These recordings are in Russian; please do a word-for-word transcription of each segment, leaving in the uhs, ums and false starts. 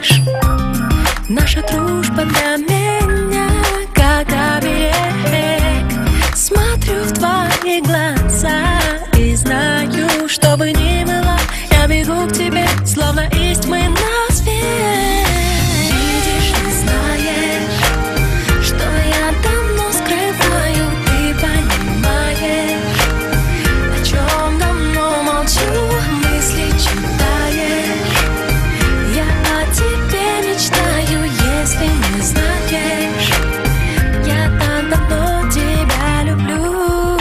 знаешь, наша дружба для меня как оберег. Смотрю в твои глаза и знаю, что бы ни было, я бегу к тебе, словно есть мы на свет. Видишь, не знаешь, что я давно скрываю, ты понимаешь, о чем давно молчу, мысли читаешь. Я о тебе мечтаю, если не знаешь, я так давно тебя люблю.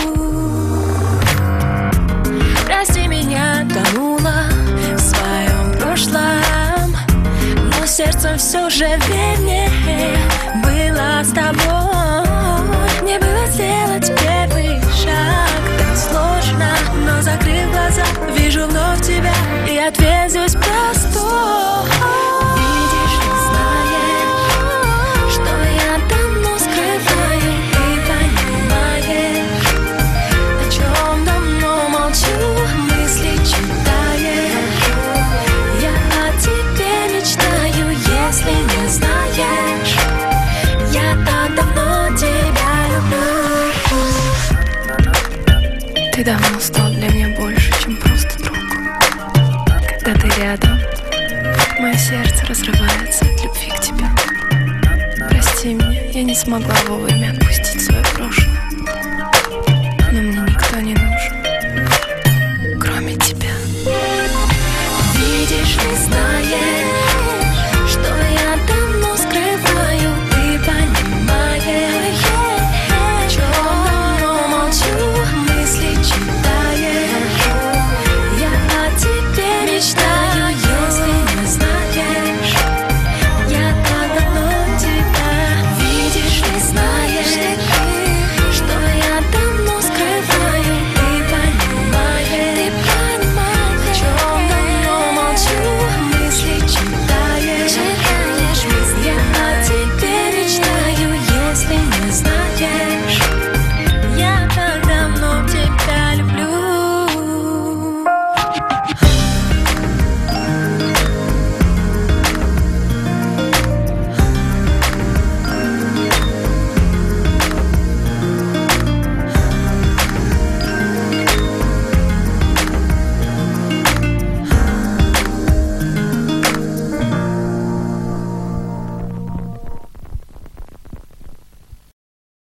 Прости, меня тонула в своем прошлом, но сердцем все же вернее было с тобой. Мне было сделать первый шаг так сложно, но закрыв глаза, вижу вновь тебя, и ответ здесь простой. Видишь, не знаешь, что я давно скрываю, ты понимаешь, о чем давно молчу, мысли читаешь. Я о тебе мечтаю, если не знаешь, я так давно тебя люблю. Ты давно стал для меня больше, чем просто друг. Когда ты рядом, мое сердце разрывается от любви к тебе. Прости меня, я не смогла вовремя отпустить.